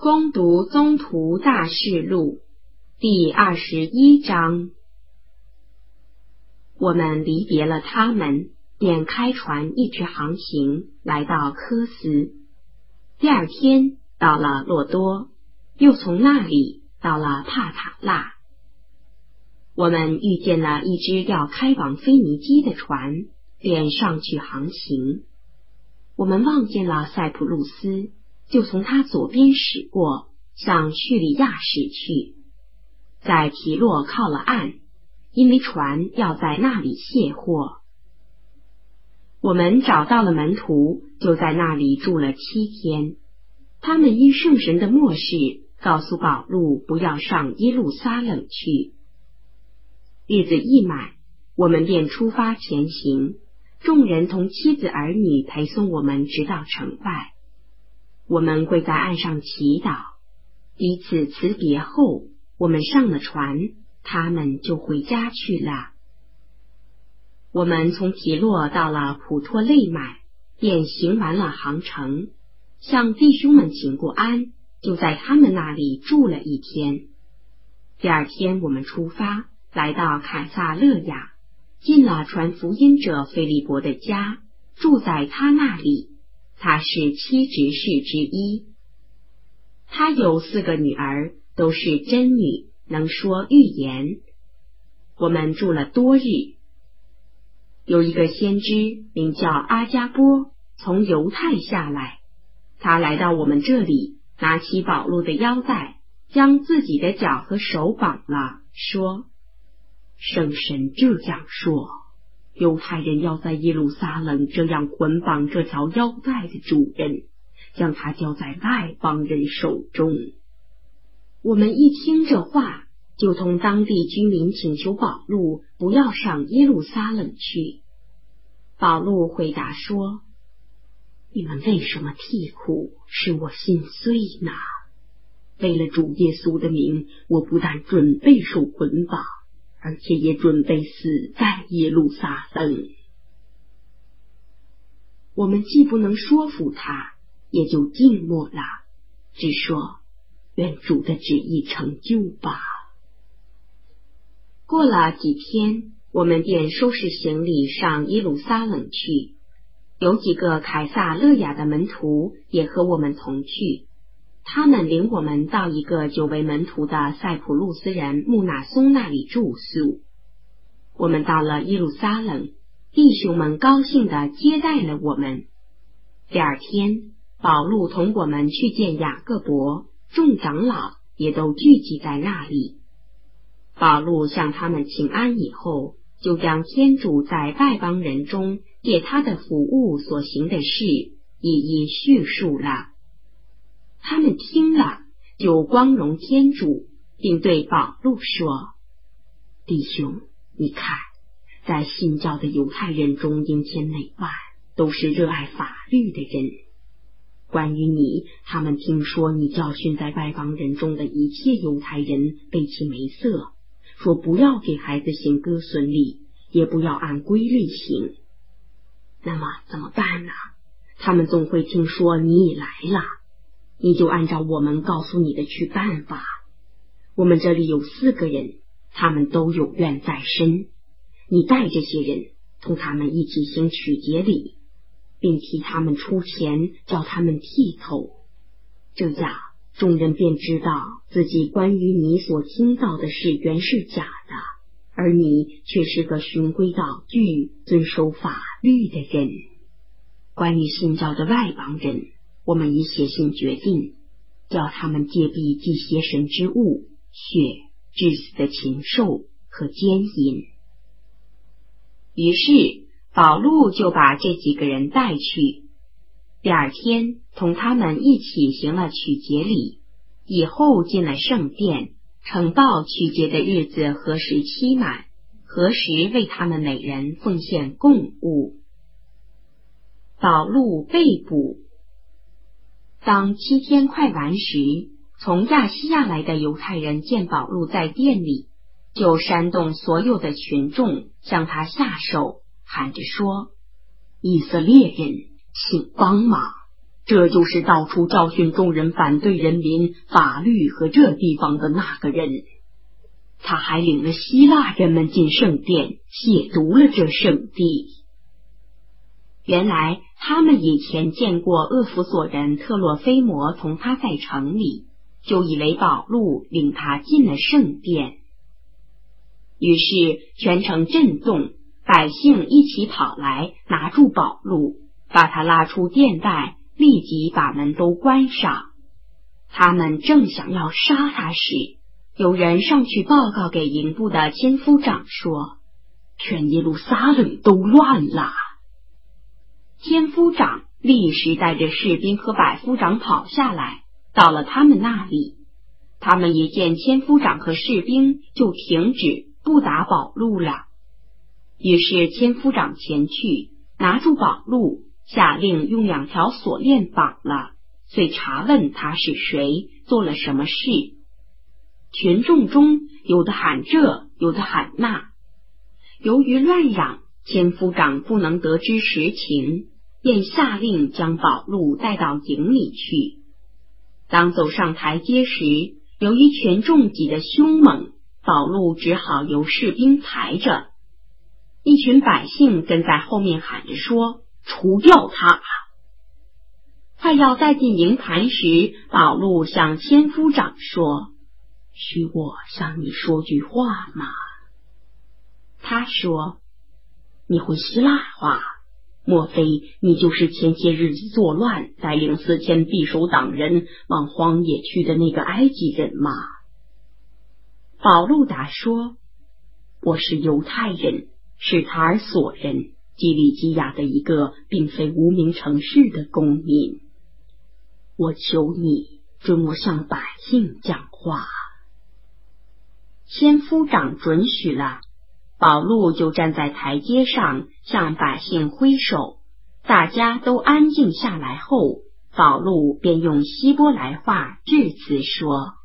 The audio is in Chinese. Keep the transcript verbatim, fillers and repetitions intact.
攻读宗徒大事录第二十一章。我们离别了他们，便开船一直航行，来到科斯。第二天到了洛多，又从那里到了帕塔拉。我们遇见了一只要开往腓尼基的船，便上去航行。我们望见了塞浦路斯，就从他左边驶过，向叙利亚驶去。在提洛靠了岸，因为船要在那里卸货。我们找到了门徒，就在那里住了七天。他们因圣神的默示，告诉保禄不要上耶路撒冷去。日子一满，我们便出发前行，众人同妻子儿女陪送我们直到城外。我们跪在岸上祈祷，彼此辞别后，我们上了船，他们就回家去了。我们从提洛到了普托勒买，便行完了航程，向弟兄们请过安，就在他们那里住了一天。第二天我们出发，来到凯撒勒雅，进了传福音者腓利伯的家，住在他那里。他是七执事之一。他有四个女儿，都是真女，能说预言。我们住了多日。有一个先知名叫阿加波，从犹太下来，他来到我们这里，拿起保禄的腰带，将自己的脚和手绑了，说：圣神这样说，犹太人要在耶路撒冷这样捆绑这条腰带的主人，将他交在外邦人手中。我们一听这话，就同当地居民请求保禄不要上耶路撒冷去。保禄回答说：你们为什么啼哭，使我心碎呢？为了主耶稣的名，我不但准备受捆绑，而且也准备死在耶路撒冷。我们既不能说服他，也就静默了，只说愿主的旨意成就吧。过了几天，我们便收拾行李上耶路撒冷去。有几个凯撒勒雅的门徒也和我们同去，他们领我们到一个久为门徒的塞浦路斯人穆纳松那里住宿。我们到了耶路撒冷，弟兄们高兴地接待了我们。第二天，保禄同我们去见雅各伯，众长老也都聚集在那里。保禄向他们请安以后，就将天主在外邦人中借他的服务所行的事一一叙述了。他们听了，就光荣天主，并对保禄说：弟兄，你看，在信教的犹太人中，英千内外都是热爱法律的人。关于你，他们听说你教训在外邦人中的一切犹太人背弃梅瑟，说不要给孩子行割损礼，也不要按规律行。那么怎么办呢？他们总会听说你已来了，你就按照我们告诉你的去办吧。我们这里有四个人，他们都有怨在身，你带这些人同他们一起行取节礼，并替他们出钱，叫他们剃头。这样众人便知道自己关于你所听到的事原是假的，而你却是个循规蹈矩、遵守法律的人。关于信教的外邦人，我们已写信决定，叫他们戒避祭邪神之物、血、致死的禽兽和奸淫。于是保禄就把这几个人带去。第二天同他们一起行了取节礼，以后进了圣殿，呈报取节的日子何时期满，何时为他们每人奉献供物。保禄被捕。当七天快完时，从亚细亚来的犹太人见保禄在殿里，就煽动所有的群众向他下手，喊着说：以色列人，请帮忙， 这就是到处教训众人反对人民法律和这地方的那个人。他还领了希腊人们进圣殿，亵渎了这圣地。原来他们以前见过厄弗所人特洛菲摩同他在城里，就以为保禄领他进了圣殿。于是全城震动，百姓一起跑来，拿住保禄，把他拉出殿外，立即把门都关上。他们正想要杀他时，有人上去报告给营部的千夫长说，全耶路撒冷都乱了。千夫长立时带着士兵和百夫长跑下来，到了他们那里。他们一见千夫长和士兵，就停止不打保禄了。于是千夫长前去，拿住保禄，下令用两条锁链绑了，遂查问他是谁，做了什么事。群众中有的喊这，有的喊那。由于乱嚷，千夫长不能得知实情，便下令将保禄带到营里去。当走上台阶时，由于群众挤得凶猛，保禄只好由士兵抬着。一群百姓跟在后面喊着说，除掉他。快要带进营盘时，保禄向千夫长说，许我向你说句话吗？他说，你会希腊话？莫非你就是前些日子作乱，带领四千匕首党人往荒野去的那个埃及人吗？保禄答说，我是犹太人，是塔尔索人，基利基亚的一个并非无名城市的公民。我求你准我向百姓讲话。千夫长准许了，保禄就站在台阶上向百姓挥手，大家都安静下来后，保禄便用希伯来话致辞说，